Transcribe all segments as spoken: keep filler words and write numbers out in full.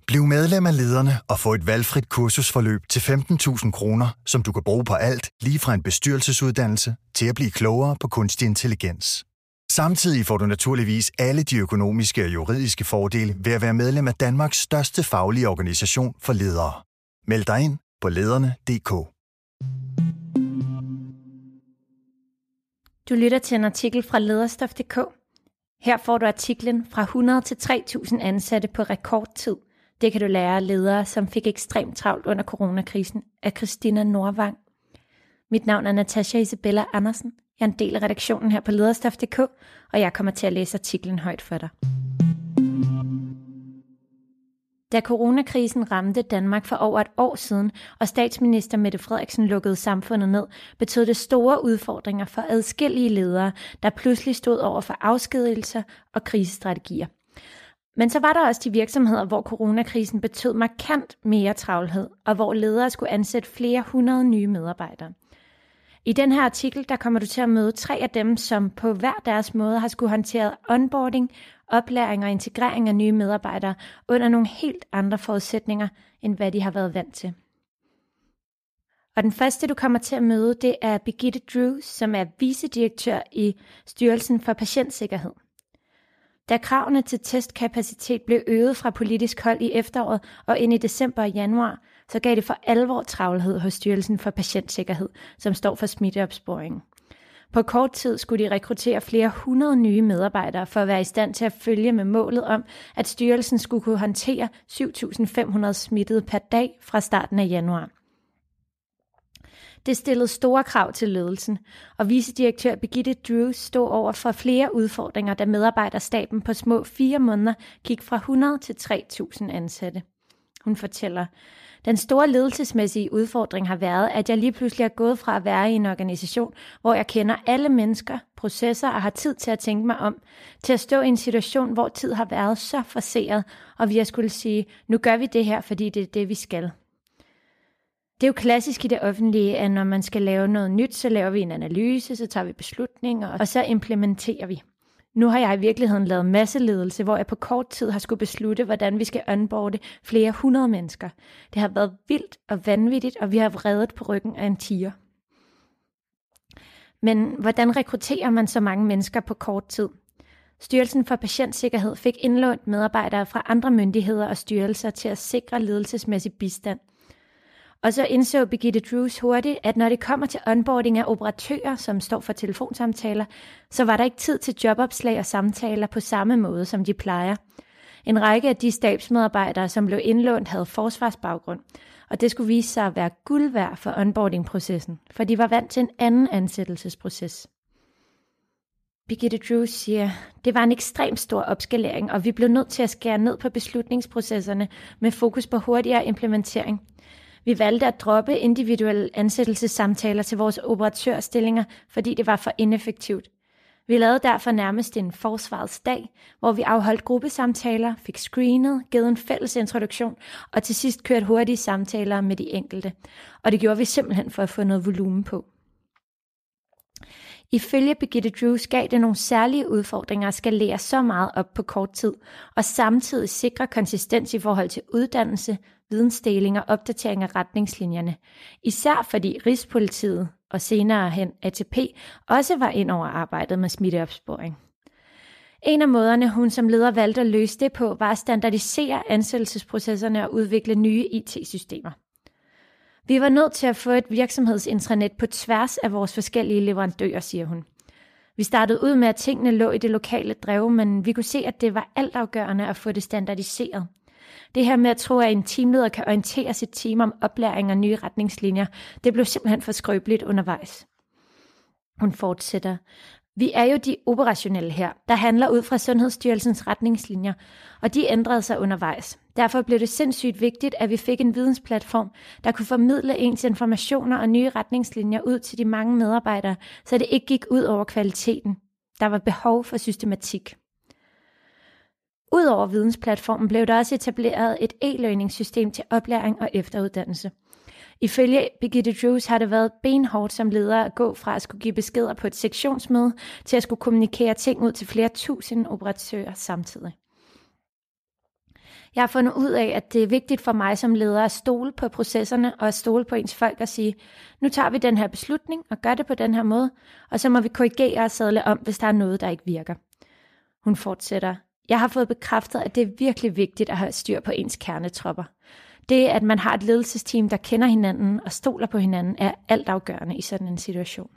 Bliv medlem af Lederne og få et valgfrit kursusforløb til femten tusind kroner, som du kan bruge på alt, lige fra en bestyrelsesuddannelse til at blive klogere på kunstig intelligens. Samtidig får du naturligvis alle de økonomiske og juridiske fordele ved at være medlem af Danmarks største faglige organisation for ledere. Meld dig ind på lederne punktum d k. Du lytter til en artikel fra lederstof punktum d k. Her får du artiklen fra hundrede til tre tusind ansatte på rekordtid. Det kan du lære af ledere, som fik ekstremt travlt under coronakrisen, af Christina Nordvang. Mit navn er Natasha Isabella Andersen. Jeg er en del af redaktionen her på lederstof punktum d k, og jeg kommer til at læse artiklen højt for dig. Da coronakrisen ramte Danmark for over et år siden, og statsminister Mette Frederiksen lukkede samfundet ned, betød det store udfordringer for adskillige ledere, der pludselig stod over for afskedigelser og krisestrategier. Men så var der også de virksomheder, hvor coronakrisen betød markant mere travlhed, og hvor ledere skulle ansætte flere hundrede nye medarbejdere. I den her artikel, der kommer du til at møde tre af dem, som på hver deres måde har skulle håndtere onboarding, oplæring og integrering af nye medarbejdere under nogle helt andre forudsætninger, end hvad de har været vant til. Og den første, du kommer til at møde, det er Birgitte Drews, som er vicedirektør i Styrelsen for Patientsikkerhed. Da kravene til testkapacitet blev øget fra politisk hold i efteråret og ind i december og januar, så gav det for alvor travlhed hos Styrelsen for Patientsikkerhed, som står for smitteopsporingen. På kort tid skulle de rekruttere flere hundrede nye medarbejdere for at være i stand til at følge med målet om, at styrelsen skulle kunne håndtere syv tusind fem hundrede smittede per dag fra starten af januar. Det stillede store krav til ledelsen, og vicedirektør Birgitte Drews stod over for flere udfordringer, da medarbejderstaben på små fire måneder gik fra hundrede til tre tusind ansatte. Hun fortæller, den store ledelsesmæssige udfordring har været, at jeg lige pludselig er gået fra at være i en organisation, hvor jeg kender alle mennesker, processer og har tid til at tænke mig om, til at stå i en situation, hvor tid har været så forseret, og vi har skulle sige, nu gør vi det her, fordi det er det, vi skal. Det er jo klassisk i det offentlige, at når man skal lave noget nyt, så laver vi en analyse, så tager vi beslutninger, og så implementerer vi. Nu har jeg i virkeligheden lavet masseledelse, hvor jeg på kort tid har skulle beslutte, hvordan vi skal onboarde flere hundrede mennesker. Det har været vildt og vanvittigt, og vi har reddet på ryggen af en tiger. Men hvordan rekrutterer man så mange mennesker på kort tid? Styrelsen for Patientsikkerhed fik indlånt medarbejdere fra andre myndigheder og styrelser til at sikre ledelsesmæssig bistand. Og så indså Birgitte Drews hurtigt, at når det kommer til onboarding af operatører, som står for telefonsamtaler, så var der ikke tid til jobopslag og samtaler på samme måde, som de plejer. En række af de stabsmedarbejdere, som blev indlånt, havde forsvarsbaggrund, og det skulle vise sig at være guld værd for onboarding-processen, for de var vant til en anden ansættelsesproces. Birgitte Drews siger, det var en ekstremt stor opskalering, og vi blev nødt til at skære ned på beslutningsprocesserne med fokus på hurtigere implementering. Vi valgte at droppe individuelle ansættelsessamtaler til vores operatørstillinger, fordi det var for ineffektivt. Vi lavede derfor nærmest en forsvarets dag, hvor vi afholdt gruppesamtaler, fik screenet, givet en fælles introduktion og til sidst kørte hurtige samtaler med de enkelte. Og det gjorde vi simpelthen for at få noget volumen på. Ifølge Birgitte Drews gav det nogle særlige udfordringer at skalere så meget op på kort tid, og samtidig sikre konsistens i forhold til uddannelse, vidensdeling og opdatering af retningslinjerne. Især fordi Rigspolitiet og senere hen A T P også var ind over arbejdet med smitteopsporing. En af måderne, hun som leder valgte at løse det på, var at standardisere ansættelsesprocesserne og udvikle nye I T-systemer. Vi var nødt til at få et virksomhedsintranet på tværs af vores forskellige leverandører, siger hun. Vi startede ud med, at tingene lå i det lokale drev, men vi kunne se, at det var altafgørende at få det standardiseret. Det her med at tro, at en teamleder kan orientere sit team om oplæring og nye retningslinjer, det blev simpelthen for skrøbeligt undervejs. Hun fortsætter. Vi er jo de operationelle her, der handler ud fra Sundhedsstyrelsens retningslinjer, og de ændrede sig undervejs. Derfor blev det sindssygt vigtigt, at vi fik en vidensplatform, der kunne formidle ens informationer og nye retningslinjer ud til de mange medarbejdere, så det ikke gik ud over kvaliteten. Der var behov for systematik. Udover vidensplatformen blev der også etableret et e-learning-system til oplæring og efteruddannelse. Ifølge Birgitte Drews har det været benhårdt som leder at gå fra at skulle give beskeder på et sektionsmøde til at skulle kommunikere ting ud til flere tusind operatører samtidig. Jeg har fundet ud af, at det er vigtigt for mig som leder at stole på processerne og at stole på ens folk og sige, nu tager vi den her beslutning og gør det på den her måde, og så må vi korrigere og sadle om, hvis der er noget, der ikke virker. Hun fortsætter, jeg har fået bekræftet, at det er virkelig vigtigt at have styr på ens kernetropper. Det, at man har et ledelsesteam, der kender hinanden og stoler på hinanden, er altafgørende i sådan en situation.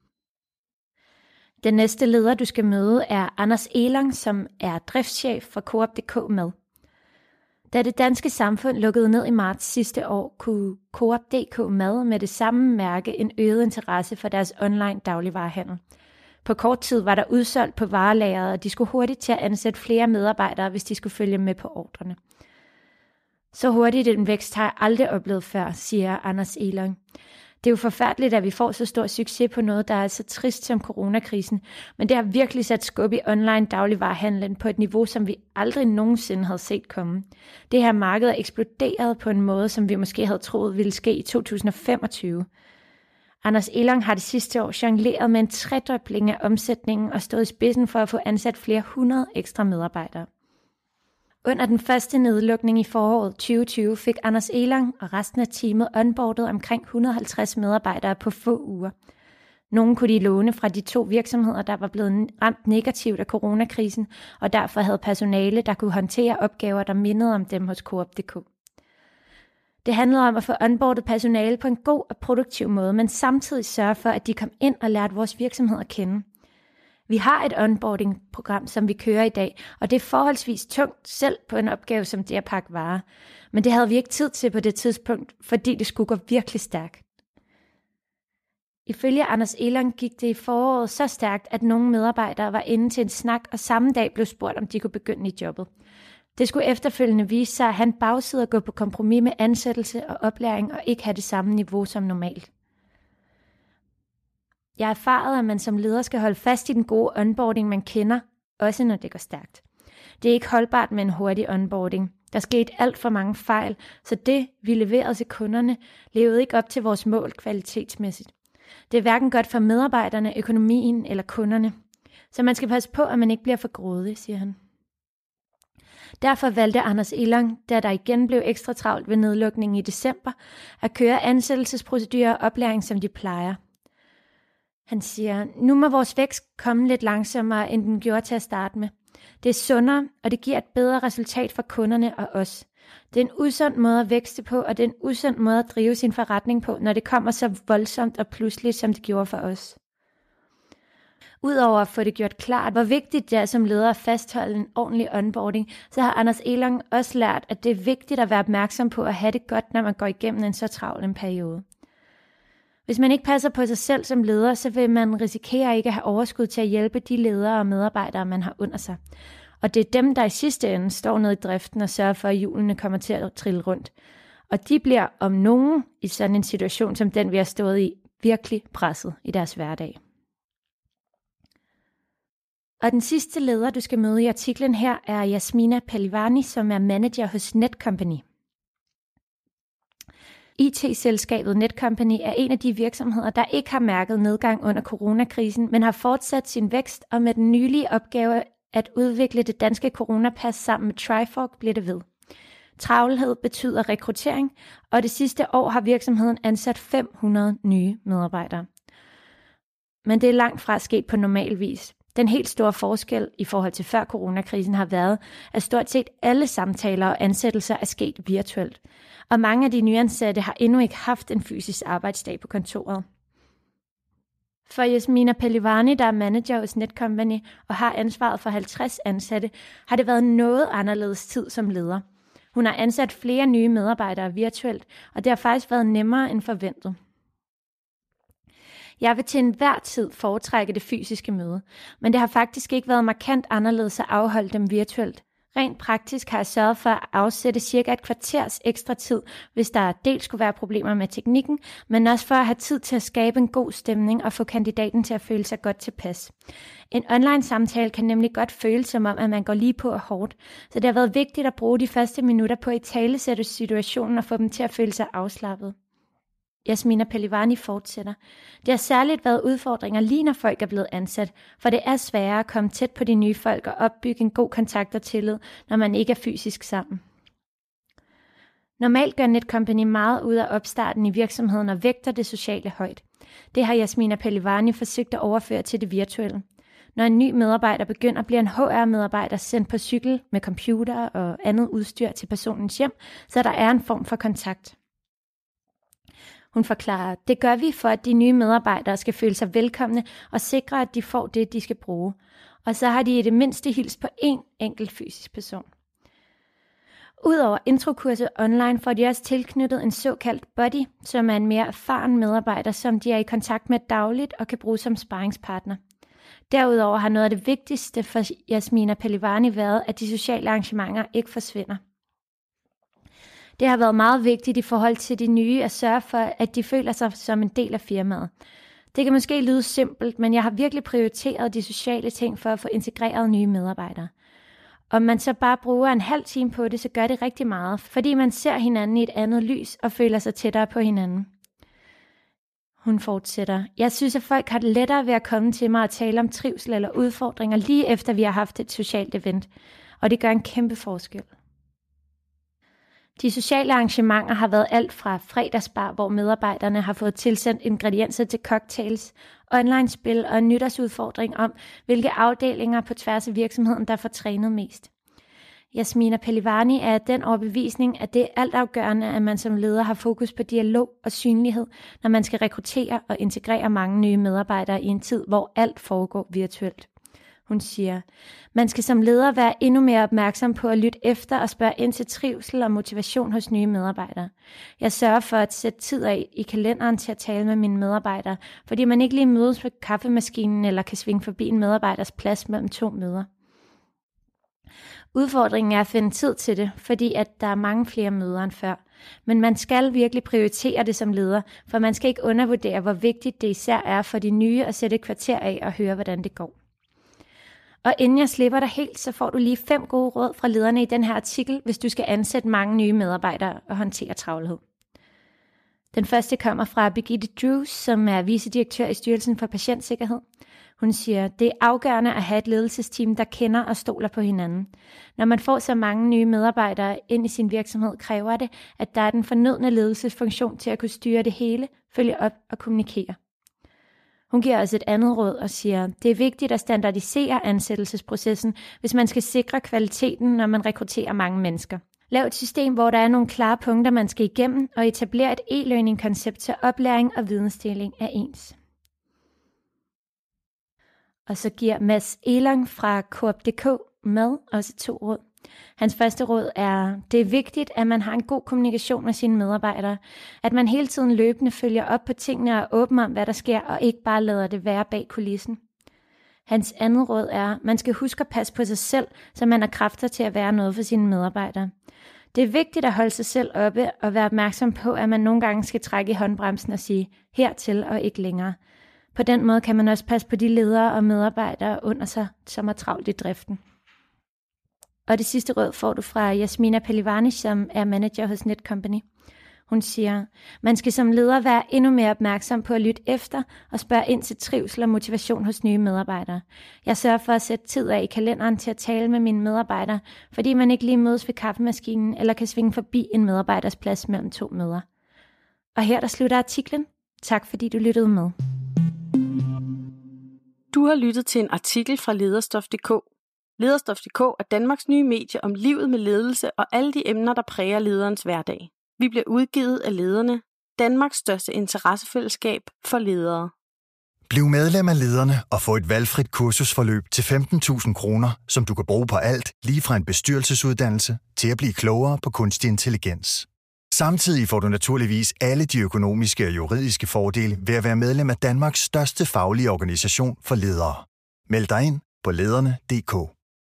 Den næste leder, du skal møde, er Anders Elang, som er driftschef for Coop punktum d k Mad. Da det danske samfund lukkede ned i marts sidste år, kunne Coop punktum d k Mad med det samme mærke en øget interesse for deres online dagligvarehandel. På kort tid var der udsolgt på varelageret, og de skulle hurtigt til at ansætte flere medarbejdere, hvis de skulle følge med på ordrene. Så hurtigt en vækst har jeg aldrig oplevet før, siger Anders Elang. Det er jo forfærdeligt, at vi får så stor succes på noget, der er så trist som coronakrisen, men det har virkelig sat skub i online dagligvarehandlen på et niveau, som vi aldrig nogensinde havde set komme. Det her marked er eksploderet på en måde, som vi måske havde troet ville ske i to tusind og femogtyve. Anders Elang har det sidste år jongleret med en tredobling af omsætningen og stået i spidsen for at få ansat flere hundrede ekstra medarbejdere. Under den første nedlukning i foråret tyve tyve fik Anders Elang og resten af teamet onboardet omkring et hundrede og halvtreds medarbejdere på få uger. Nogle kunne de låne fra de to virksomheder, der var blevet ramt negativt af coronakrisen, og derfor havde personale, der kunne håndtere opgaver, der mindede om dem hos Coop punktum d k. Det handlede om at få onboardet personale på en god og produktiv måde, men samtidig sørge for, at de kom ind og lærte vores virksomhed at kende. Vi har et onboarding-program, som vi kører i dag, og det er forholdsvis tungt selv på en opgave som det at pakke varer. Men det havde vi ikke tid til på det tidspunkt, fordi det skulle gå virkelig stærkt. Ifølge Anders Elang gik det i foråret så stærkt, at nogle medarbejdere var inde til en snak, og samme dag blev spurgt, om de kunne begynde i jobbet. Det skulle efterfølgende vise sig, at han bagside at gå på kompromis med ansættelse og oplæring og ikke have det samme niveau som normalt. Jeg har erfaret, at man som leder skal holde fast i den gode onboarding, man kender, også når det går stærkt. Det er ikke holdbart med en hurtig onboarding. Der skete alt for mange fejl, så det, vi leverede til kunderne, levede ikke op til vores mål kvalitetsmæssigt. Det er hverken godt for medarbejderne, økonomien eller kunderne. Så man skal passe på, at man ikke bliver for grådig, siger han. Derfor valgte Anders Elang, da der igen blev ekstra travlt ved nedlukningen i december, at køre ansættelsesprocedurer og oplæring, som de plejer. Han siger, nu må vores vækst komme lidt langsommere, end den gjorde til at starte med. Det er sundere, og det giver et bedre resultat for kunderne og os. Det er en usund måde at vækste på, og det er en usund måde at drive sin forretning på, når det kommer så voldsomt og pludseligt, som det gjorde for os. Udover at få det gjort klart, hvor vigtigt det er som leder at fastholde en ordentlig onboarding, så har Anders Elang også lært, at det er vigtigt at være opmærksom på at have det godt, når man går igennem en så travl en periode. Hvis man ikke passer på sig selv som leder, så vil man risikere ikke at have overskud til at hjælpe de ledere og medarbejdere, man har under sig. Og det er dem, der i sidste ende står nede i driften og sørger for, at hjulene kommer til at trille rundt. Og de bliver om nogen i sådan en situation som den, vi har stået i, virkelig presset i deres hverdag. Og den sidste leder, du skal møde i artiklen her, er Yasmina Palivani, som er manager hos Netcompany. I T-selskabet Netcompany er en af de virksomheder, der ikke har mærket nedgang under coronakrisen, men har fortsat sin vækst, og med den nylige opgave at udvikle det danske coronapas sammen med Trifork bliver det ved. Travlhed betyder rekruttering, og det sidste år har virksomheden ansat fem hundrede nye medarbejdere. Men det er langt fra sket på normal vis. Den helt store forskel i forhold til før coronakrisen har været, at stort set alle samtaler og ansættelser er sket virtuelt. Og mange af de nyansatte har endnu ikke haft en fysisk arbejdsdag på kontoret. For Yasmina Palivani, der er manager hos Netcompany og har ansvaret for halvtreds ansatte, har det været noget anderledes tid som leder. Hun har ansat flere nye medarbejdere virtuelt, og det har faktisk været nemmere end forventet. Jeg vil til enhver tid foretrække det fysiske møde, men det har faktisk ikke været markant anderledes at afholde dem virtuelt. Rent praktisk har jeg sørget for at afsætte cirka et kvarters ekstra tid, hvis der dels skulle være problemer med teknikken, men også for at have tid til at skabe en god stemning og få kandidaten til at føle sig godt tilpas. En online samtale kan nemlig godt føles som om, at man går lige på og hårdt, så det har været vigtigt at bruge de første minutter på at italesætte situationen og få dem til at føle sig afslappet. Yasmina Palivani fortsætter. Det har særligt været udfordringer lige når folk er blevet ansat, for det er sværere at komme tæt på de nye folk og opbygge en god kontakt og tillid, når man ikke er fysisk sammen. Normalt gør Netcompany meget ud af opstarten i virksomheden og vægter det sociale højt. Det har Yasmina Pelivani forsøgt at overføre til det virtuelle. Når en ny medarbejder begynder, bliver en H R-medarbejder sendt på cykel med computer og andet udstyr til personens hjem, så der er en form for kontakt. Hun forklarer, det gør vi for, at de nye medarbejdere skal føle sig velkomne og sikre, at de får det, de skal bruge. Og så har de i det mindste hils på én enkelt fysisk person. Udover introkurset online får de også tilknyttet en såkaldt buddy, som er en mere erfaren medarbejder, som de er i kontakt med dagligt og kan bruge som sparringspartner. Derudover har noget af det vigtigste for Yasmina Pelivani været, at de sociale arrangementer ikke forsvinder. Det har været meget vigtigt i forhold til de nye at sørge for, at de føler sig som en del af firmaet. Det kan måske lyde simpelt, men jeg har virkelig prioriteret de sociale ting for at få integreret nye medarbejdere. Om man så bare bruger en halv time på det, så gør det rigtig meget, fordi man ser hinanden i et andet lys og føler sig tættere på hinanden. Hun fortsætter. Jeg synes, at folk har det lettere ved at komme til mig og tale om trivsel eller udfordringer lige efter vi har haft et socialt event, og det gør en kæmpe forskel. De sociale arrangementer har været alt fra fredagsbar, hvor medarbejderne har fået tilsendt ingredienser til cocktails, online-spil og en nytårsudfordring om, hvilke afdelinger på tværs af virksomheden, der får trænet mest. Yasmina Pelivani er den overbevisning, at det er altafgørende, at man som leder har fokus på dialog og synlighed, når man skal rekruttere og integrere mange nye medarbejdere i en tid, hvor alt foregår virtuelt. Hun siger, man skal som leder være endnu mere opmærksom på at lytte efter og spørge ind til trivsel og motivation hos nye medarbejdere. Jeg sørger for at sætte tid af i kalenderen til at tale med mine medarbejdere, fordi man ikke lige mødes ved kaffemaskinen eller kan svinge forbi en medarbejders plads mellem to møder. Udfordringen er at finde tid til det, fordi at der er mange flere møder end før. Men man skal virkelig prioritere det som leder, for man skal ikke undervurdere, hvor vigtigt det især er for de nye at sætte et kvarter af og høre, hvordan det går. Og inden jeg slipper dig helt, så får du lige fem gode råd fra lederne i den her artikel, hvis du skal ansætte mange nye medarbejdere og håndtere travlhed. Den første kommer fra Birgitte Drews, som er vicedirektør i Styrelsen for Patientsikkerhed. Hun siger, det er afgørende at have et ledelsesteam, der kender og stoler på hinanden. Når man får så mange nye medarbejdere ind i sin virksomhed, kræver det, at der er den fornødne ledelsesfunktion til at kunne styre det hele, følge op og kommunikere. Hun giver os et andet råd og siger, det er vigtigt at standardisere ansættelsesprocessen, hvis man skal sikre kvaliteten, når man rekrutterer mange mennesker. Lav et system, hvor der er nogle klare punkter, man skal igennem, og etablere et e-learning-koncept, så oplæring og vidensdeling er ens. Og så giver Mads Elong fra Coop punktum d k med også to råd. Hans første råd er, det er vigtigt, at man har en god kommunikation med sine medarbejdere, at man hele tiden løbende følger op på tingene og er åben om, hvad der sker, og ikke bare lader det være bag kulissen. Hans andet råd er, at man skal huske at passe på sig selv, så man har kræfter til at være noget for sine medarbejdere. Det er vigtigt at holde sig selv oppe og være opmærksom på, at man nogle gange skal trække i håndbremsen og sige hertil og ikke længere. På den måde kan man også passe på de ledere og medarbejdere under sig, som er travlt i driften. Og det sidste råd får du fra Yasmina Pelivani, som er manager hos Netcompany. Hun siger, man skal som leder være endnu mere opmærksom på at lytte efter og spørge ind til trivsel og motivation hos nye medarbejdere. Jeg sørger for at sætte tid af i kalenderen til at tale med mine medarbejdere, fordi man ikke lige mødes ved kaffemaskinen eller kan svinge forbi en medarbejders plads mellem to møder. Og her der slutter artiklen. Tak fordi du lyttede med. Du har lyttet til en artikel fra Lederstof punktum d k. Lederstof punktum d k er Danmarks nye medie om livet med ledelse og alle de emner, der præger lederens hverdag. Vi bliver udgivet af Lederne, Danmarks største interessefællesskab for ledere. Bliv medlem af Lederne og få et valgfrit kursusforløb til femten tusind kroner, som du kan bruge på alt, lige fra en bestyrelsesuddannelse til at blive klogere på kunstig intelligens. Samtidig får du naturligvis alle de økonomiske og juridiske fordele ved at være medlem af Danmarks største faglige organisation for ledere. Meld dig ind på lederne punktum d k.